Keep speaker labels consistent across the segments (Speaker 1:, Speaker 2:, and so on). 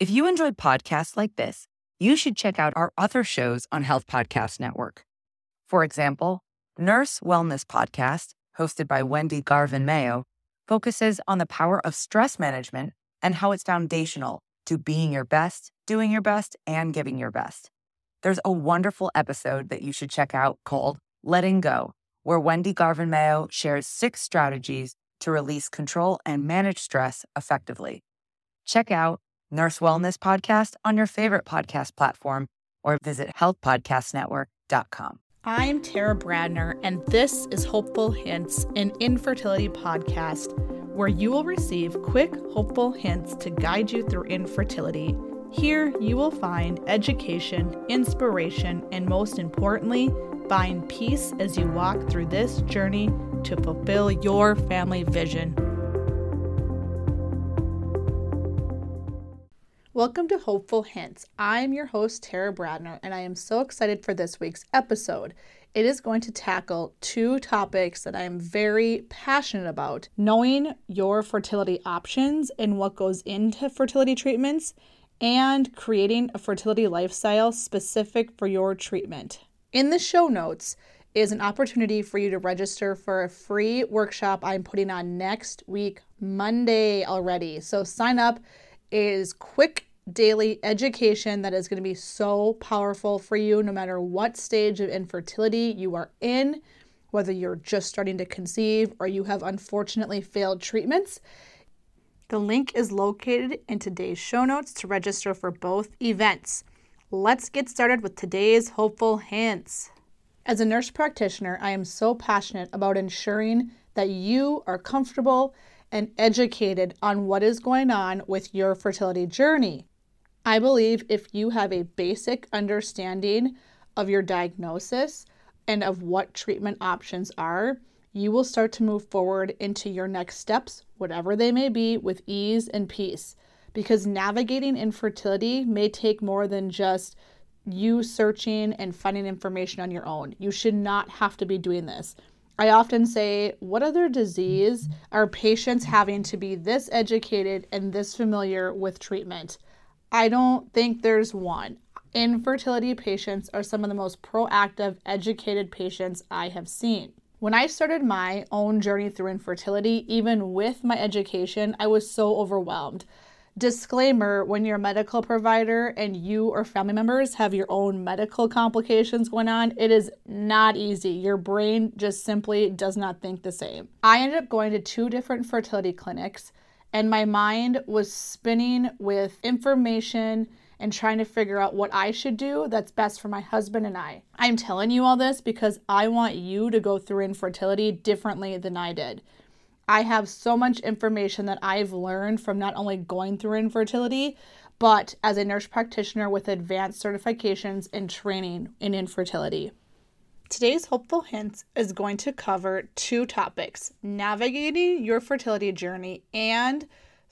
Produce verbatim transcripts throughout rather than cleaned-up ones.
Speaker 1: If you enjoyed podcasts like this, you should check out our other shows on Health Podcast Network. For example, Nurse Wellness Podcast, hosted by Wendy Garvin Mayo, focuses on the power of stress management and how it's foundational to being your best, doing your best, and giving your best. There's a wonderful episode that you should check out called Letting Go, where Wendy Garvin Mayo shares six strategies to release control and manage stress effectively. Check out Nurse Wellness Podcast on your favorite podcast platform or visit health podcast network dot com.
Speaker 2: I'm Tara Bradner, and this is Hopeful Hints, an infertility podcast where you will receive quick, hopeful hints to guide you through infertility. Here, you will find education, inspiration, and most importantly, find peace as you walk through this journey to fulfill your family vision. Welcome to Hopeful Hints. I'm your host, Tara Bradner, and I am so excited for this week's episode. It is going to tackle two topics that I am very passionate about: knowing your fertility options and what goes into fertility treatments, and creating a fertility lifestyle specific for your treatment. In the show notes is an opportunity for you to register for a free workshop I'm putting on next week, Monday already. So sign up. It is quick daily education that is going to be so powerful for you no matter what stage of infertility you are in, whether you're just starting to conceive or you have unfortunately failed treatments. The link is located in today's show notes to register for both events. Let's get started with today's Hopeful Hints. As a nurse practitioner, I am so passionate about ensuring that you are comfortable and educated on what is going on with your fertility journey. I believe if you have a basic understanding of your diagnosis and of what treatment options are, you will start to move forward into your next steps, whatever they may be, with ease and peace. Because navigating infertility may take more than just you searching and finding information on your own. You should not have to be doing this. I often say, what other disease are patients having to be this educated and this familiar with treatment? I don't think there's one. Infertility patients are some of the most proactive, educated patients I have seen. When I started my own journey through infertility, even with my education, I was so overwhelmed. Disclaimer, when you're a medical provider and you or family members have your own medical complications going on, it is not easy. Your brain just simply does not think the same. I ended up going to two different fertility clinics, and my mind was spinning with information and trying to figure out what I should do that's best for my husband and I. I'm telling you all this because I want you to go through infertility differently than I did. I have so much information that I've learned from not only going through infertility, but as a nurse practitioner with advanced certifications and training in infertility. Today's Hopeful Hints is going to cover two topics: navigating your fertility journey and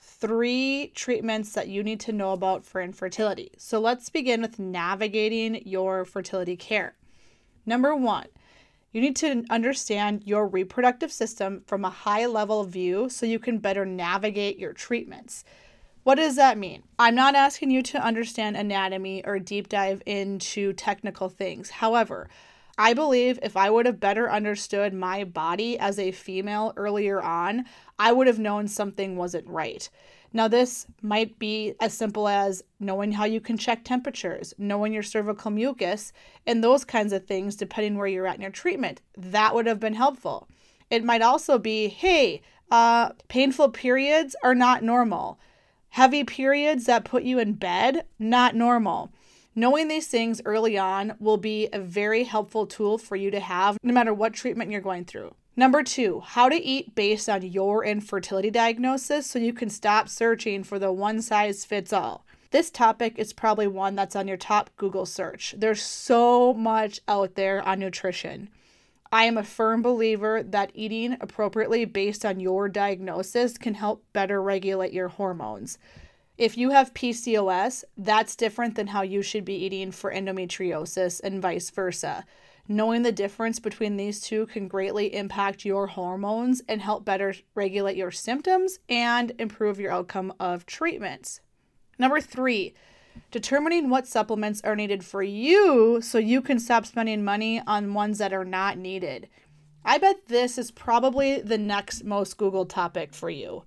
Speaker 2: three treatments that you need to know about for infertility. So let's begin with navigating your fertility care. Number one, you need to understand your reproductive system from a high level view so you can better navigate your treatments. What does that mean? I'm not asking you to understand anatomy or deep dive into technical things. However, I believe if I would have better understood my body as a female earlier on, I would have known something wasn't right. Now, this might be as simple as knowing how you can check temperatures, knowing your cervical mucus, and those kinds of things, depending where you're at in your treatment. That would have been helpful. It might also be, hey, uh, painful periods are not normal. Heavy periods that put you in bed, not normal. Knowing these things early on will be a very helpful tool for you to have no matter what treatment you're going through. Number two, how to eat based on your infertility diagnosis so you can stop searching for the one size fits all. This topic is probably one that's on your top Google search. There's so much out there on nutrition. I am a firm believer that eating appropriately based on your diagnosis can help better regulate your hormones. If you have P C O S, that's different than how you should be eating for endometriosis and vice versa. Knowing the difference between these two can greatly impact your hormones and help better regulate your symptoms and improve your outcome of treatments. Number three, determining what supplements are needed for you so you can stop spending money on ones that are not needed. I bet this is probably the next most Googled topic for you.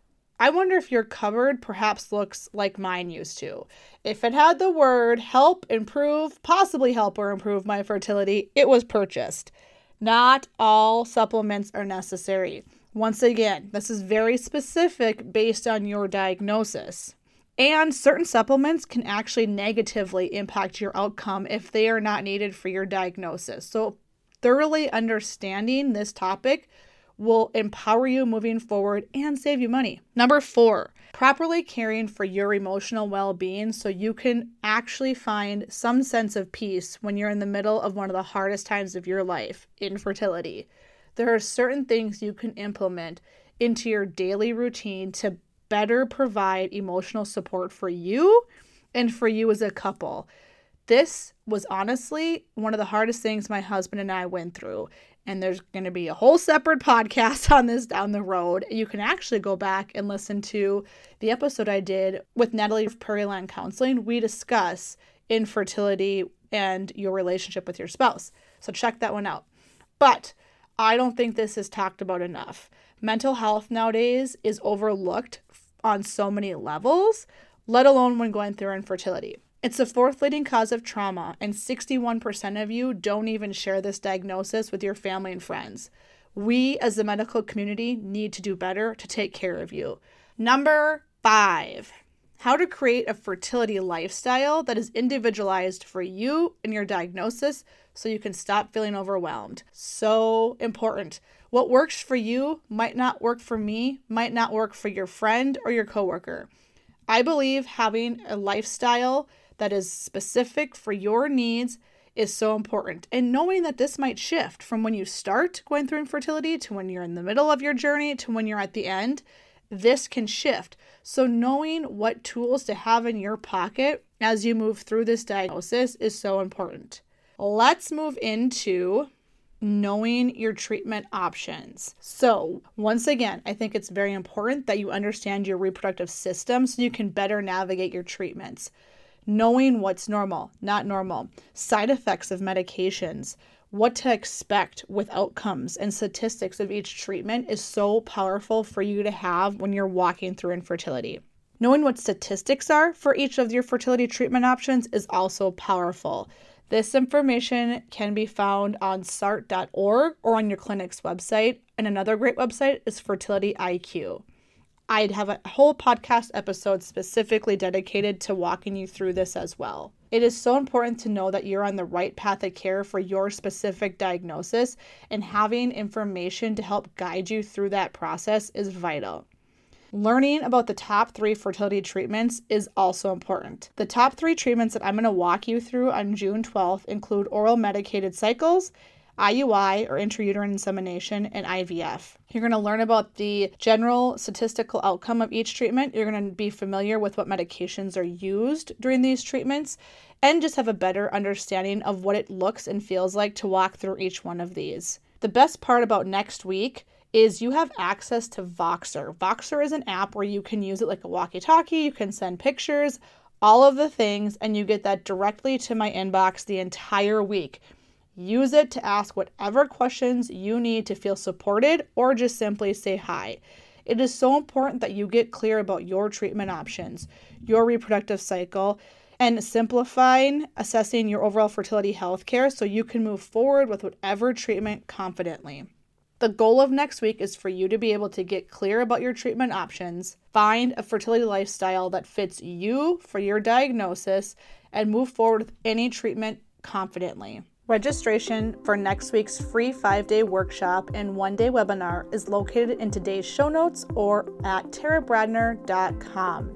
Speaker 2: I wonder if your cupboard perhaps looks like mine used to. If it had the word help, improve, possibly help or improve my fertility, it was purchased. Not all supplements are necessary. Once again, this is very specific based on your diagnosis. And certain supplements can actually negatively impact your outcome if they are not needed for your diagnosis. So thoroughly understanding this topic will empower you moving forward and save you money. Number four, properly caring for your emotional well-being so you can actually find some sense of peace when you're in the middle of one of the hardest times of your life, infertility. There are certain things you can implement into your daily routine to better provide emotional support for you and for you as a couple. This was honestly one of the hardest things my husband and I went through. And there's going to be a whole separate podcast on this down the road. You can actually go back and listen to the episode I did with Natalie of Prairie Land Counseling. We discuss infertility and your relationship with your spouse. So check that one out. But I don't think this is talked about enough. Mental health nowadays is overlooked on so many levels, let alone when going through infertility. It's the fourth leading cause of trauma, and sixty-one percent of you don't even share this diagnosis with your family and friends. We, as the medical community, need to do better to take care of you. Number five, how to create a fertility lifestyle that is individualized for you and your diagnosis so you can stop feeling overwhelmed. So important. What works for you might not work for me, might not work for your friend or your coworker. I believe having a lifestyle that is specific for your needs is so important. And knowing that this might shift from when you start going through infertility to when you're in the middle of your journey to when you're at the end, this can shift. So knowing what tools to have in your pocket as you move through this diagnosis is so important. Let's move into knowing your treatment options. So once again, I think it's very important that you understand your reproductive system so you can better navigate your treatments. Knowing what's normal, not normal, side effects of medications, what to expect with outcomes and statistics of each treatment is so powerful for you to have when you're walking through infertility. Knowing what statistics are for each of your fertility treatment options is also powerful. This information can be found on S A R T dot org or on your clinic's website. And another great website is Fertility I Q. I'd have a whole podcast episode specifically dedicated to walking you through this as well. It is so important to know that you're on the right path of care for your specific diagnosis, and having information to help guide you through that process is vital. Learning about the top three fertility treatments is also important. The top three treatments that I'm going to walk you through on June twelfth include oral medicated cycles, I U I or intrauterine insemination, and I V F. You're going to learn about the general statistical outcome of each treatment. You're going to be familiar with what medications are used during these treatments and just have a better understanding of what it looks and feels like to walk through each one of these. The best part about next week is you have access to Voxer. Voxer is an app where you can use it like a walkie-talkie, you can send pictures, all of the things, and you get that directly to my inbox the entire week. Use it to ask whatever questions you need to feel supported or just simply say hi. It is so important that you get clear about your treatment options, your reproductive cycle, and simplifying assessing your overall fertility health care so you can move forward with whatever treatment confidently. The goal of next week is for you to be able to get clear about your treatment options, find a fertility lifestyle that fits you for your diagnosis, and move forward with any treatment confidently. Registration for next week's free five-day workshop and one-day webinar is located in today's show notes or at tara bradner dot com.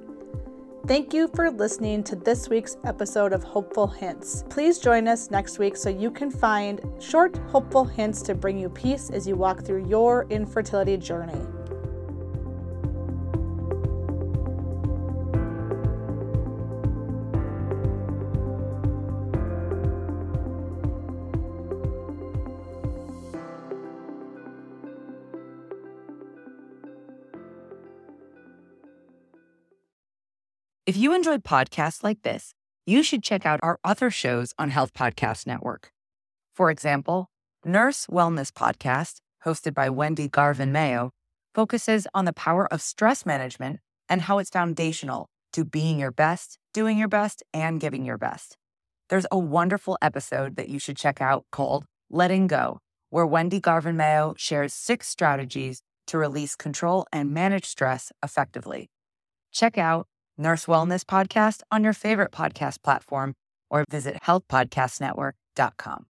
Speaker 2: Thank you for listening to this week's episode of Hopeful Hints. Please join us next week so you can find short, hopeful hints to bring you peace as you walk through your infertility journey.
Speaker 1: If If you enjoyed podcasts like this, you should check out our other shows on Health Podcast Network. For example, Nurse Wellness Podcast, hosted by Wendy Garvin Mayo, focuses on the power of stress management and how it's foundational to being your best, doing your best, and giving your best. There's a wonderful episode that you should check out called Letting Go, where Wendy Garvin Mayo shares six strategies to release control and manage stress effectively. Check out Nurse Wellness Podcast on your favorite podcast platform or visit health podcast network dot com.